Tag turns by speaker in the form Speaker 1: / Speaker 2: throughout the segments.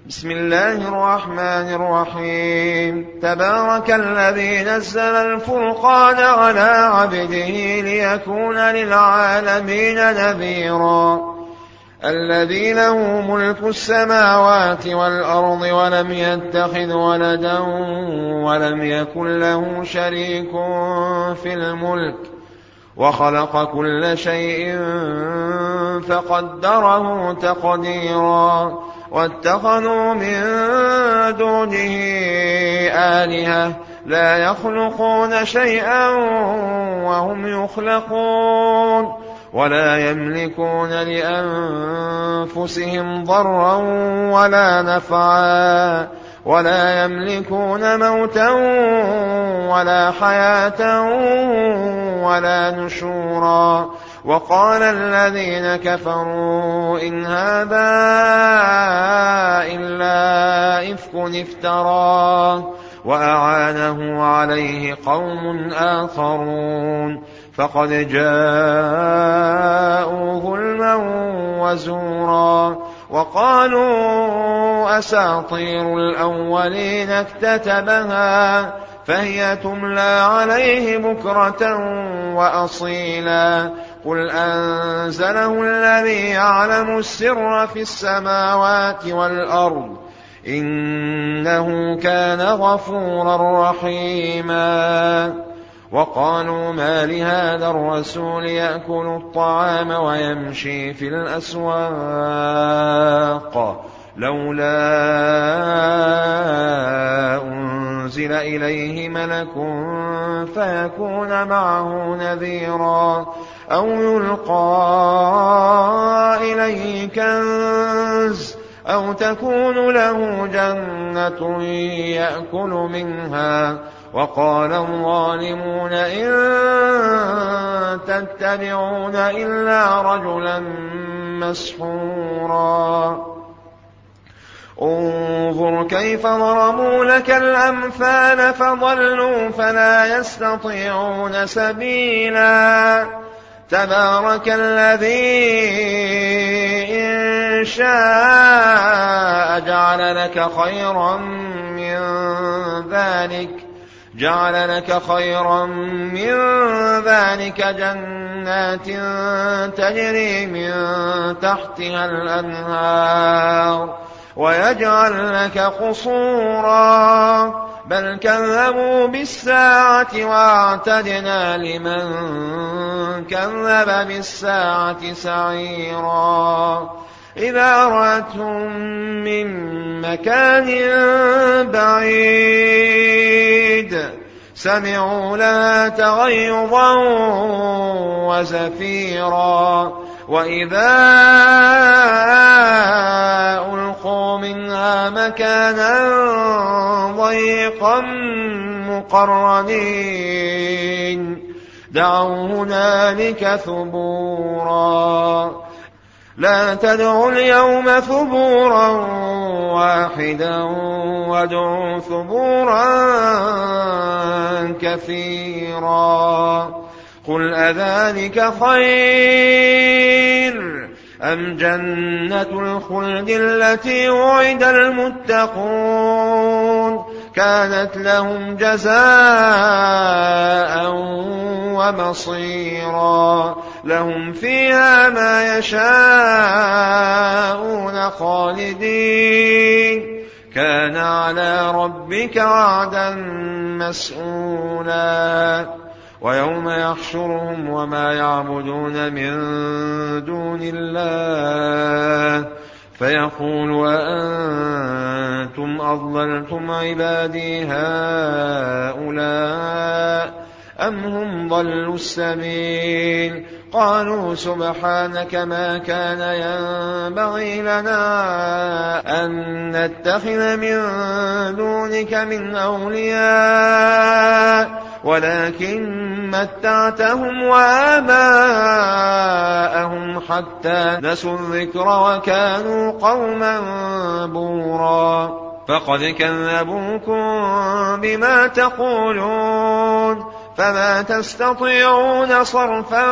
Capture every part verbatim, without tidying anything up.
Speaker 1: بسم الله الرحمن الرحيم. تبارك الذي نزل الفرقان على عبده ليكون للعالمين نذيرا. الذي له ملك السماوات والأرض ولم يتخذ ولدا ولم يكن له شريك في الملك وخلق كل شيء فقدره تقديرا. واتخذوا من دونه آلهة لا يخلقون شيئا وهم يخلقون ولا يملكون لأنفسهم ضرا ولا نفعا ولا يملكون موتا ولا حياة ولا نشورا. وقال الذين كفروا إن هذا إلا إفك افتراه وأعانه عليه قوم آخرون فقد جاءوا ظلما وزورا. وقالوا أساطير الأولين اكتتبها فهي تملى عليه بكرة وأصيلا. قل أنزله الذي يعلم السر في السماوات والأرض إنه كان غفورا رحيما. وقالوا ما لهذا الرسول يأكل الطعام ويمشي في الأسواق لولا أنزل إليه ملك فيكون معه نذيرا أو يلقى إليه كنز أو تكون له جنة يأكل منها. وقال الظالمون إن تتبعون إلا رجلا مسحورا. انظر كيف ضربوا لك الأمثال فضلوا فلا يستطيعون سبيلا. تبارك الذي إن شاء جعل لك خيرا من ذلك جعل لك خيرا من ذلك جنات تجري من تحتها الأنهار ويجعل لك قصورا بل كذبوا بالساعة واعتدنا لمن كذب بالساعة سعيرا. إذا رأتهم من مكان بعيد سمعوا لها تغيظا وزفيرا وإذا ألقوا منها مكانا ضيقا مقرنين دعوا هنالك ثبورا. لا تدعوا اليوم ثبورا واحدا وادعوا ثبورا كثيرا. قل أذلك خير أم جنة الخلد التي وعد المتقون كانت لهم جزاء ومصيرا. لهم فيها ما يشاءون خالدين كان على ربك وعدا مسئولا. ويوم يحشرهم وما يعبدون من دون الله فيقول أأنتم أضللتم عبادي هؤلاء أم هم ضلوا السبيل. قالوا سبحانك ما كان ينبغي لنا أن نتخذ من دونك من أولياء ولكن متعتهم وآباءهم حتى نسوا الذكر وكانوا قوما بورا. فقد كذبوكم بما تقولون فما تستطيعون صرفا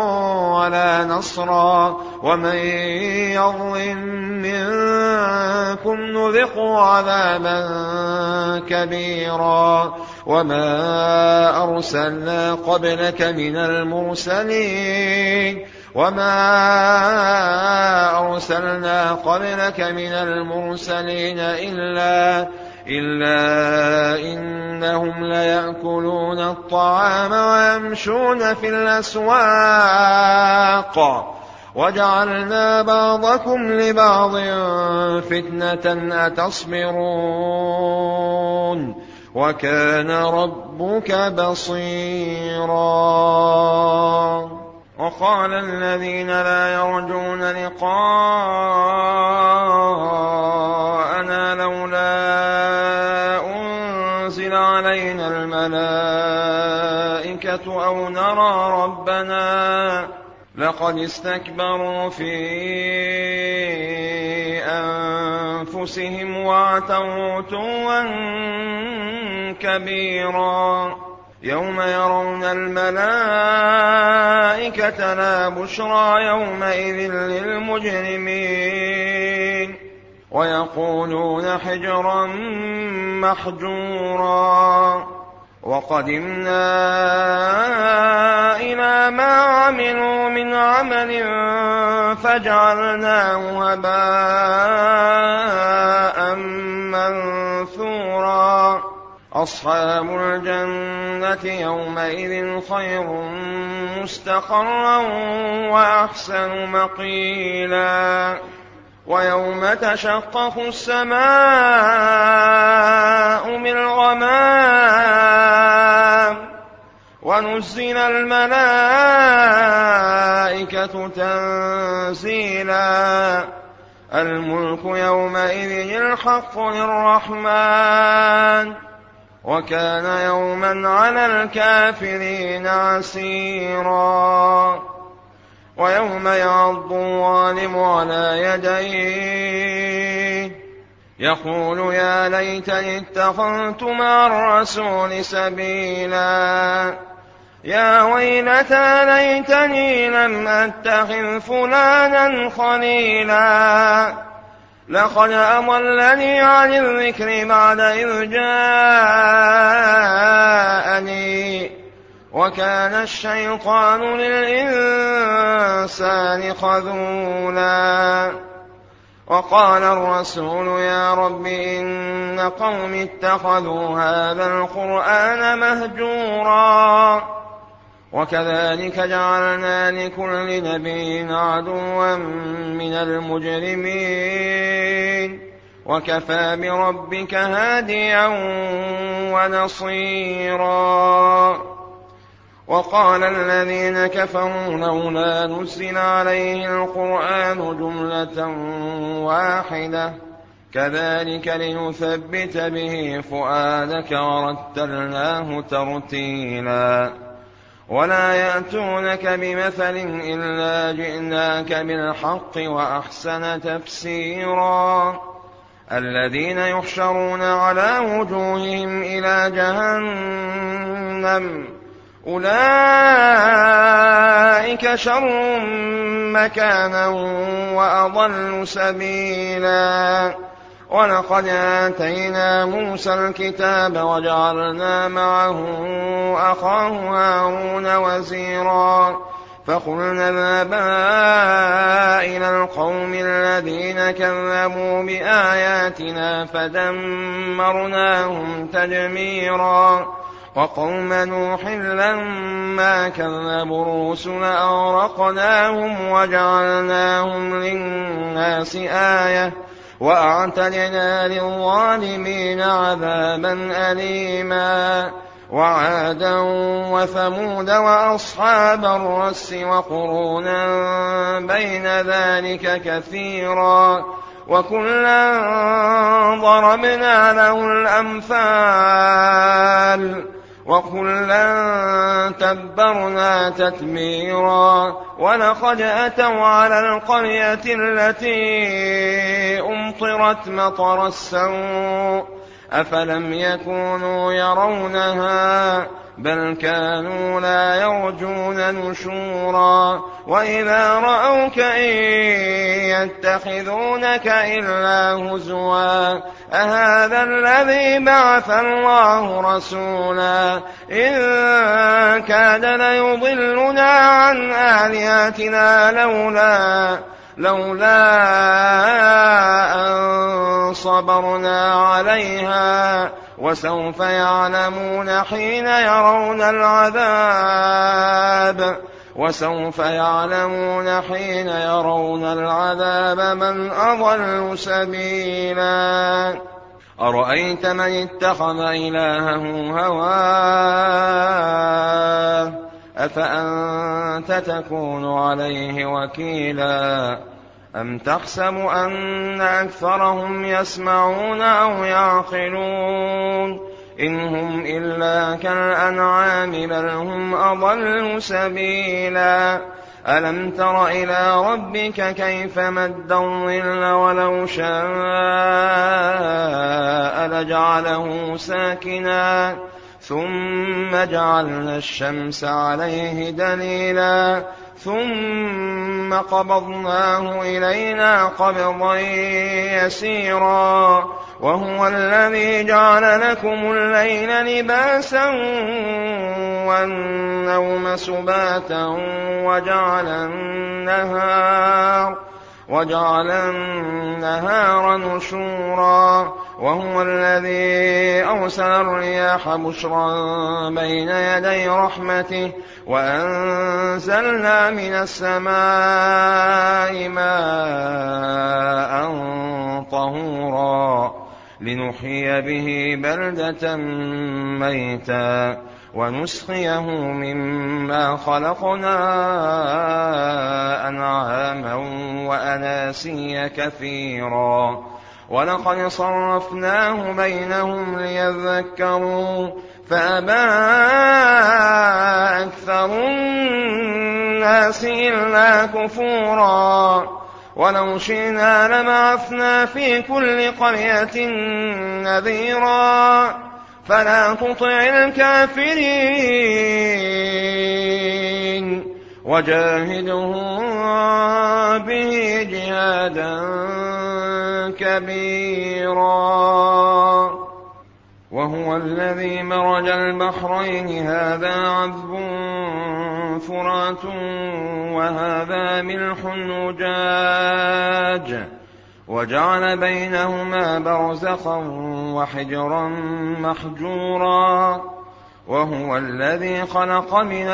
Speaker 1: ولا نصرا. ومن يظلم عنكم نذقوا عذابا كبيرا وما أرسلنا قبلك من المرسلين وما أرسلنا قبلك من المرسلين إلا إلا إنهم ليأكلون الطعام ويمشون في الأسواق وجعلنا بعضكم لبعض فتنة أتصبرون وكان ربك بصيرا. وقال الذين لا يرجون لقاءنا لولا أنزل علينا الملائكة أو نرى ربنا لقد استكبروا في أنفسهم وعتوا عتوا كبيرا يوم يرون الملائكة لا بشرى يومئذ للمجرمين ويقولون حجرا محجورا وقدمنا إلى ما عملوا من عمل فجعلناه هباء منثورا أصحاب الجنة يومئذ خير مستقرا وأحسن مقيلا ويوم تشقق السماء بالغمام ونزل الملائكة تنزيلا الملك يومئذ الحق للرحمن وكان يوما على الكافرين عسيرا ويوم يعض الظالم على يديه يقول يا ليتني اتخذت مع الرسول سبيلا يا ويلتى ليتني لم أتخذ فلانا خليلا لقد أضلني عن الذكر بعد إذ جاءني وكان الشيطان للإنسان خذولا وقال الرسول يا رب إن قوم اتخذوا هذا القرآن مهجورا وكذلك جعلنا لكل نبي عدوا من المجرمين وكفى بربك هاديا ونصيرا وقال الذين كفروا لولا نزل عليه القرآن جملة واحدة كذلك لنثبت به فؤادك ورتلناه ترتيلا ولا يأتونك بمثل إلا جئناك بالحق وأحسن تفسيرا الذين يحشرون على وجوههم إلى جهنم أولئك شر مكانا وأضل سبيلا ولقد آتينا موسى الكتاب وجعلنا معه أخاه هارون وزيرا فقلنا اذهبا إلى القوم الذين كذبوا بآياتنا فدمرناهم تدميرا وقوم نوح لما كذبوا الرسل أغرقناهم وجعلناهم للناس آية وأعتدنا للظالمين عذابا أليما وعادا وثمود وأصحاب الرس وقرونا بين ذلك كثيرا وكلا ضربنا له الأمثال وكلا تبرنا تتبيرا ولقد أتوا على القرية التي أمطرت مطر السوء أفلم يكونوا يرونها بل كانوا لا يرجون نشورا وإذا رأوك إن يتخذونك إلا هزوا أهذا الذي بعث الله رسولا إن كاد ليضلنا عن آلهتنا لولا لولا أن صبرنا عليها وسوف يعلمون حين يرون العذاب وسوف يعلمون حين يرون العذاب من أضل سبيلا أرأيت من اتخذ إلهه هواه أفأنت تكون عليه وكيلا أم تحسب أن أكثرهم يسمعون أو يعقلون إن هم إلا كالأنعام بل هم أضل سبيلا ألم تر إلى ربك كيف مد الظل ولو شاء لجعله ساكنا ثم جعلنا الشمس عليه دليلا ثم قبضناه إلينا قبضا يسيرا وهو الذي جعل لكم الليل لباسا والنوم سباتا وجعل النهار وجعل النهار نشورا وهو الذي أرسل الرياح بشرا بين يدي رحمته وأنزلنا من السماء ماء طهورا لنحيي به بلدة ميتا ونسقيه مما خلقنا أنعاما وأناسيا كثيرا ولقد صرفناه بينهم ليذكروا فأبى أكثر الناس إلا كفورا ولو شئنا لبعثنا في كل قرية نذيرا فلا تطع الكافرين وجاهدهم به جهادا كبيرا وهو الذي مرج البحرين هذا عذب فرات وهذا ملح أجاج وجعل بينهما برزخا وحجرا محجورا وهو الذي خلق من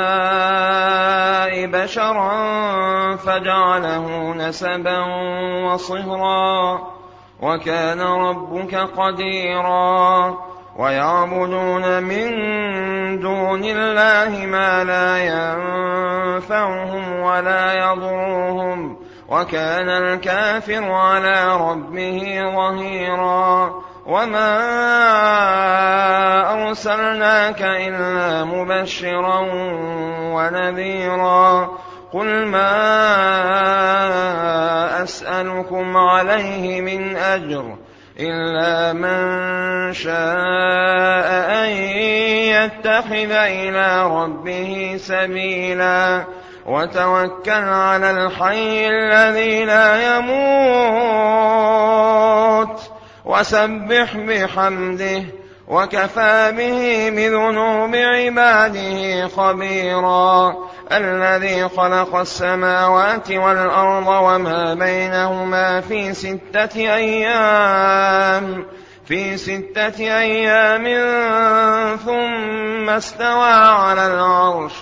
Speaker 1: الماء بشرا فجعله نسبا وصهرا وكان ربك قديرا ويعبدون من دون الله ما لا ينفعهم ولا يضرهم وكان الكافر على ربه ظهيرا وما أرسلناك إلا مبشرا ونذيرا قل ما أسألكم عليه من أجر إلا من شاء أن يتخذ إلى ربه سبيلا وتوكل على الحي الذي لا يموت وسبح بحمده وكفى به بذنوب عباده خبيرا الذي خلق السماوات والأرض وما بينهما في ستة أيام في ستة أيام ثم استوى على العرش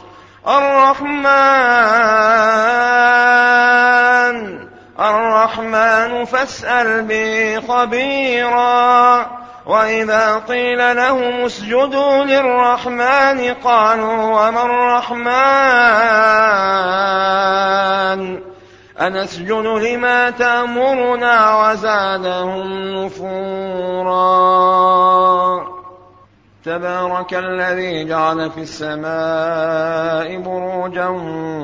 Speaker 1: الرحمن الرحمن فاسأل به خبيرا وإذا قيل لهم اسجدوا للرحمن قالوا وما الرحمن أنسجد لما تأمرنا وزادهم نفورا تبارك الذي جعل في السماء بروجا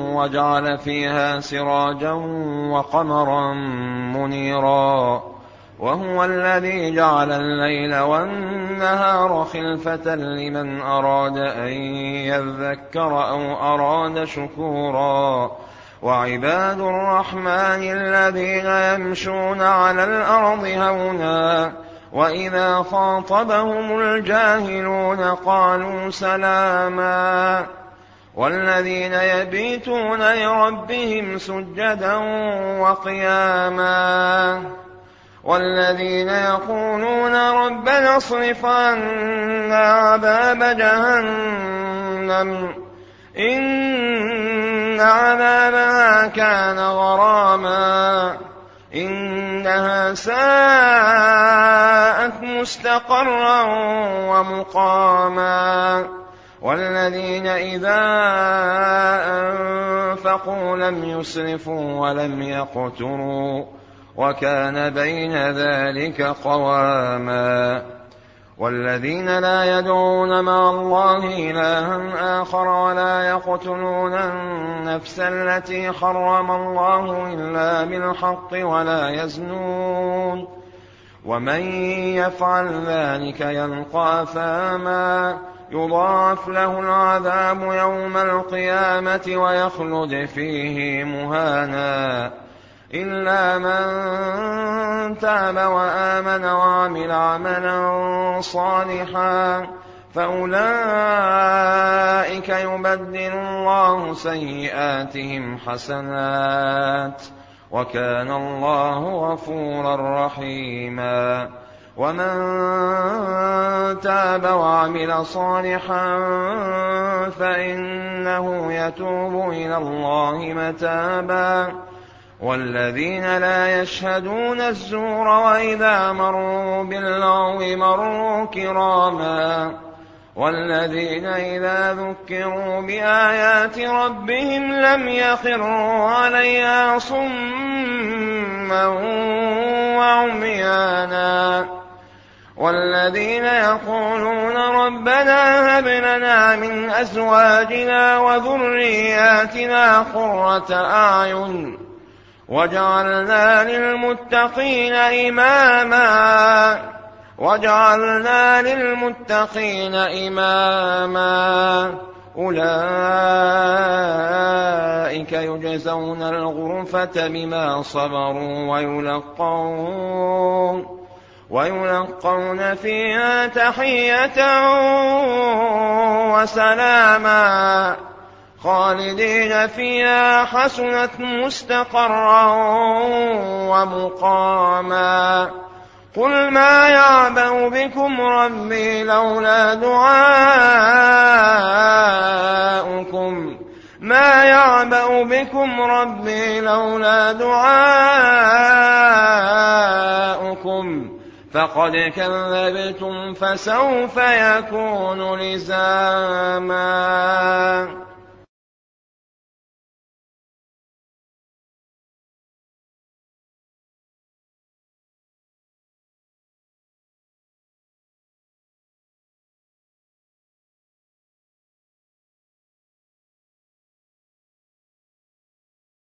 Speaker 1: وجعل فيها سراجا وقمرا منيرا وهو الذي جعل الليل والنهار خلفة لمن أراد أن يذكر أو أراد شكورا وعباد الرحمن الذين يمشون على الأرض هونا وإذا خاطبهم الجاهلون قالوا سلاما والذين يبيتون لربهم سجدا وقياما والذين يقولون ربنا اصرف عنا عذاب جهنم إن عذابها كان غراما إنها ساءت مستقرا ومقاما والذين إذا أنفقوا لم يسرفوا ولم يقتروا وكان بين ذلك قواما والذين لا يدعون مع الله إلها آخر ولا يقتلون النفس التي حرم الله إلا بالحق ولا يزنون ومن يفعل ذلك يلقى أثاما يضاعف له العذاب يوم القيامة ويخلد فيه مهانا إلا من تاب وآمن وعمل عملا صالحا فأولئك يبدل الله سيئاتهم حسنات وكان الله غفورا رحيما ومن تاب وعمل صالحا فإنه يتوب إلى الله متابا والذين لا يشهدون الزور وإذا مروا باللغو مروا كراما والذين إذا ذكروا بآيات ربهم لم يخروا عليها صما وعميانا والذين يقولون ربنا هب لنا من أزواجنا وذرياتنا قرة أعين وجعلنا للمتقين إماما وجعلنا للمتقين إماما أولئك يجزون الغرفة بما صبروا ويلقون ويلقون فيها تحية وسلاما خالدين فيها حسنت مستقرا ومقاما قل ما يعبأ بكم ربي لولا دعاؤكم ما يعبأ بكم ربي لولا دعاؤكم فقد كذبتم فسوف يكون لزاما